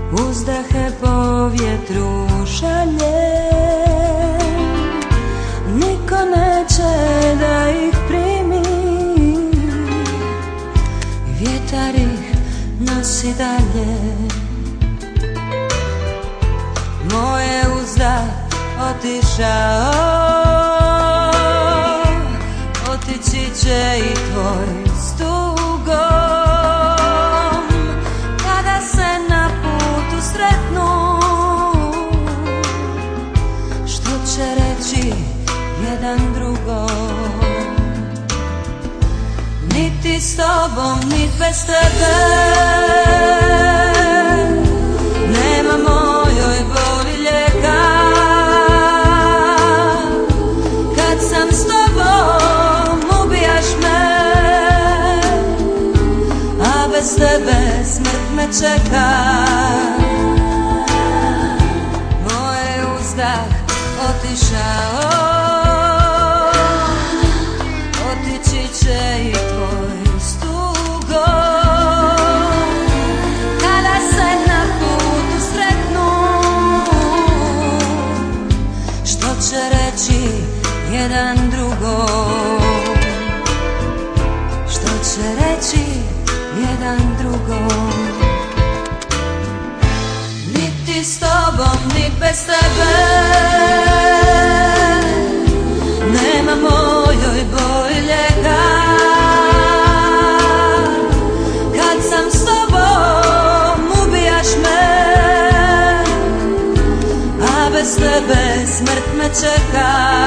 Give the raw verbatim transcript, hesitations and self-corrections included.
uzdahe po vjetru šalje. Niko neće da ih primi, vjetar ih nosi dalje. Moje uzdah otišao, otići će i tvoj s tugom. Kada se na putu sretnu, što će reći jedan drugom? Niti s tobom, niti bez tebe nema mojoj boli lijeka. Kad sam s tobom ubijaš me, a bez tebe smrt me čeka. Moj uzdah otišao, otići će i tvoj s tugom. Kada se na putu sretnu, što će reći jedan drugom? Što će reći jedan drugom? Niti s tobom, niti bez tebe nema mojoj boli lijeka. Kad sam s tobom ubijaš me, a bez tebe smrt me čeka.